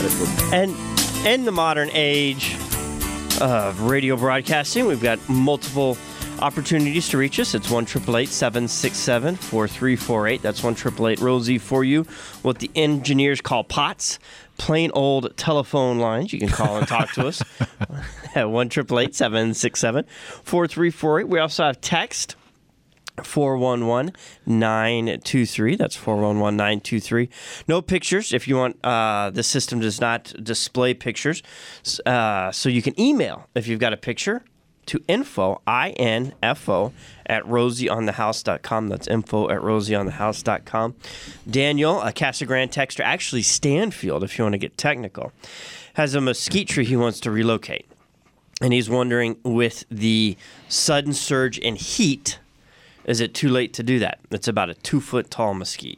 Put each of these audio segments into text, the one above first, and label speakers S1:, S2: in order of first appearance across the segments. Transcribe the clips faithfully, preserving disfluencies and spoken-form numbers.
S1: And in the modern age of radio broadcasting, we've got multiple opportunities to reach us. It's one eight eight eight, seven six seven, four three four eight. That's one eight eight eight, Rosie for you. What the engineers call POTS, plain old telephone lines. You can call and talk to us at one eight eight eight, seven six seven, four three four eight. We also have text. four one one, nine two three. That's four one one, nine two three. No pictures if you want. Uh, the system does not display pictures. Uh, so you can email if you've got a picture to info, I N F O, at rosie on the house dot com. That's info at rosie on the house dot com. Daniel, a Casa Grande texter, actually Stanfield, if you want to get technical, has a mesquite tree he wants to relocate. And he's wondering, with the sudden surge in heat, is it too late to do that? It's about a two-foot tall mesquite.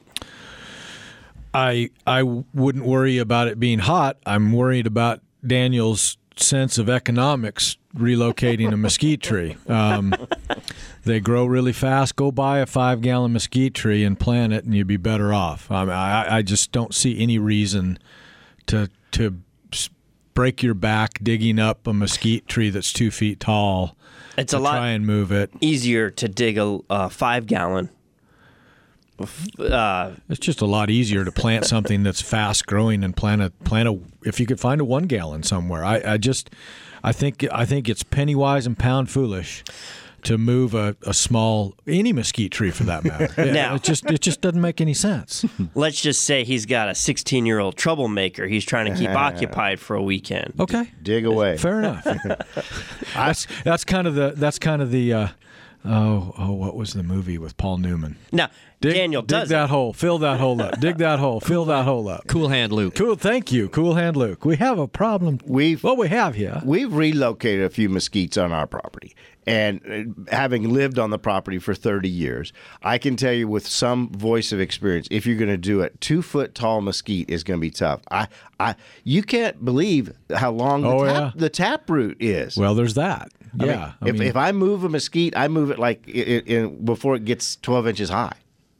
S2: I I wouldn't worry about it being hot. I'm worried about Daniel's sense of economics relocating a mesquite tree. Um, they grow really fast. Go buy a five-gallon mesquite tree and plant it, and you'd be better off. I, mean, I, I just don't see any reason to to break your back digging up a mesquite tree that's two feet tall.
S1: It's a lot
S2: try and move it.
S1: easier to dig a uh, five-gallon. Uh,
S2: it's just a lot easier to plant something that's fast-growing and plant a plant a. If you could find a one-gallon somewhere, I, I just, I think I think it's penny wise and pound foolish to move a, a small any mesquite tree for that matter. Yeah,
S1: now,
S2: it just it just doesn't make any sense.
S1: Let's just say he's got a sixteen-year-old troublemaker he's trying to keep occupied for a weekend.
S2: Okay,
S3: dig away.
S2: Fair enough. that's that's kind of the that's kind of the. Uh, oh oh, what was the movie with Paul Newman?
S1: Now
S2: dig,
S1: Daniel
S2: dig
S1: does
S2: that
S1: it.
S2: hole, fill that hole up, dig that hole, fill that hole up.
S4: Cool Hand Luke.
S2: Cool, thank you, Cool Hand Luke. We have a problem.
S3: We've
S2: what we have here.
S3: We've relocated a few mesquites on our property. And having lived on the property for thirty years, I can tell you with some voice of experience, if you're going to do it, two-foot tall mesquite is going to be tough. I, I, you can't believe how long the,
S2: oh,
S3: tap,
S2: yeah.
S3: the taproot is.
S2: Well, there's that.
S3: I
S2: Yeah.
S3: mean,
S2: I
S3: if,
S2: mean,
S3: if I move a mesquite, I move it like in, in, before it gets twelve inches high.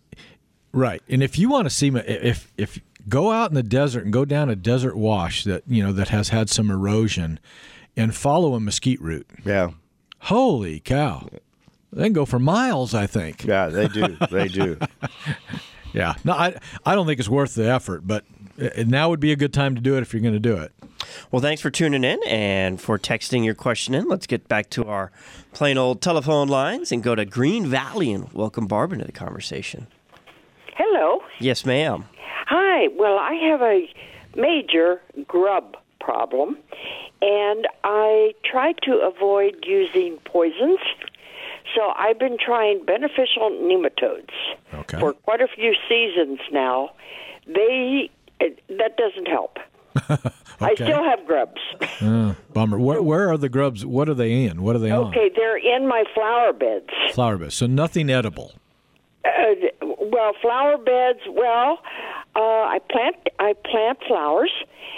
S2: right. And if you want to see, if if go out in the desert and go down a desert wash that you know that has had some erosion, and follow a mesquite route.
S3: Yeah.
S2: Holy cow. They can go for miles, I think.
S3: Yeah, they do. They do.
S2: Yeah. No, I, I don't think it's worth the effort, but now would be a good time to do it if you're going to do it.
S1: Well, thanks for tuning in and for texting your question in. Let's get back to our plain old telephone lines and go to Green Valley and welcome Barb into the conversation.
S5: Hello.
S1: Yes, ma'am.
S5: Hi. Well, I have a major grub problem, and I try to avoid using poisons. So I've been trying beneficial nematodes
S2: okay.
S5: for quite a few seasons now. They it, that doesn't help.
S2: okay.
S5: I still have grubs.
S2: Uh, bummer. Where, where are the grubs? What are they in? What are they on?
S5: Okay, they're in my flower beds.
S2: Flower beds. So nothing edible.
S5: Uh, well, flower beds. Well, uh, I plant I plant flowers,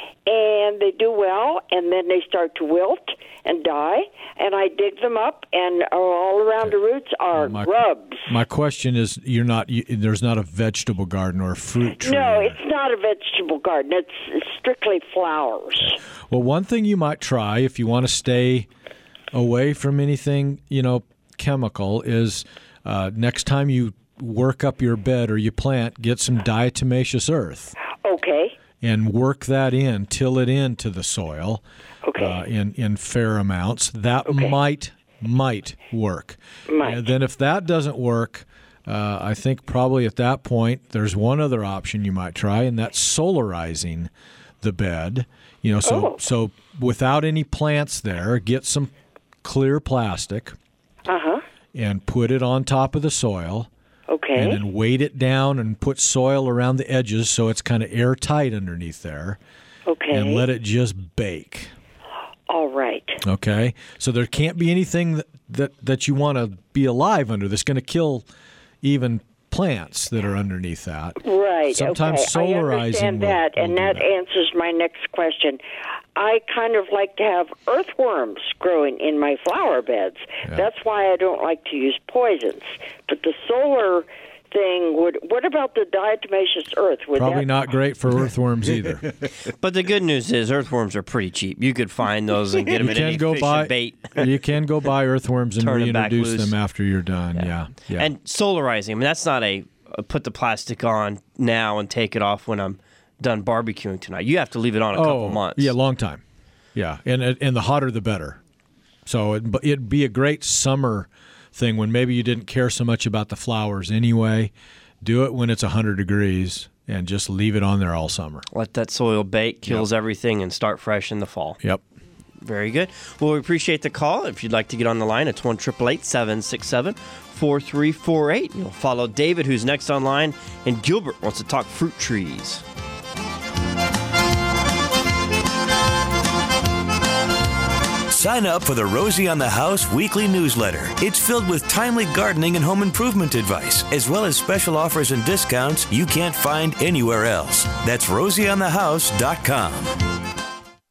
S5: and they do well, and then they start to wilt and die, and I dig them up, and all around
S2: okay.
S5: the roots are
S2: my,
S5: grubs.
S2: My question is, you're not. You, there's not a vegetable garden or a fruit tree.
S5: No, it's not a vegetable garden. It's, it's strictly flowers.
S2: Okay. Well, one thing you might try if you want to stay away from anything, you know, chemical, is uh, next time you work up your bed or you plant, get some diatomaceous earth.
S5: Okay.
S2: And work that in, till it into the soil.
S5: Okay.
S2: Uh, in in fair amounts. That
S5: okay.
S2: might might work.
S5: Might.
S2: And then if that doesn't work, uh, I think probably at that point there's one other option you might try, and that's solarizing the bed. You know, so
S5: oh.
S2: so without any plants there, get some clear plastic.
S5: Uh-huh.
S2: And put it on top of the soil.
S5: Okay.
S2: And then weight it down and put soil around the edges so it's kind of airtight underneath there.
S5: Okay.
S2: And let it just bake.
S5: All right.
S2: Okay. So there can't be anything that, that, that you want to be alive under that's going to kill even plants that are underneath that.
S5: Right.
S2: Sometimes
S5: okay.
S2: solarizing
S5: I understand
S2: will,
S5: that,
S2: will
S5: and that,
S2: that
S5: answers my next question. I kind of like to have earthworms growing in my flower beds.
S2: Yeah.
S5: That's why I don't like to use poisons. But the solar thing would. What about the diatomaceous earth? Would
S2: Probably
S5: that,
S2: not great for earthworms either.
S1: But the good news is earthworms are pretty cheap. You could find those and get them
S2: You
S1: in
S2: can
S1: any
S2: go
S1: fish
S2: buy
S1: and bait.
S2: you can go buy earthworms and
S1: Turn 'em back
S2: reintroduce
S1: loose.
S2: them after you're done. Yeah, yeah.
S1: And solarizing. I mean, that's not a, a put the plastic on now and take it off when I'm done barbecuing tonight. You have to leave it on a
S2: oh,
S1: couple months.
S2: yeah, long time. Yeah, and and the hotter the better. So it, it'd be a great summer thing when maybe you didn't care so much about the flowers anyway. Do it when it's one hundred degrees and just leave it on there all summer.
S1: Let that soil bake, kills yep. everything, and start fresh in the fall.
S2: Yep.
S1: Very good. Well, we appreciate the call. If you'd like to get on the line, it's one eight eight eight, seven six seven, four three four eight. You'll follow David, who's next online, and Gilbert wants to talk fruit trees.
S4: Sign up for the Rosie on the House weekly newsletter. It's filled with timely gardening and home improvement advice, as well as special offers and discounts you can't find anywhere else. That's rosie on the house dot com.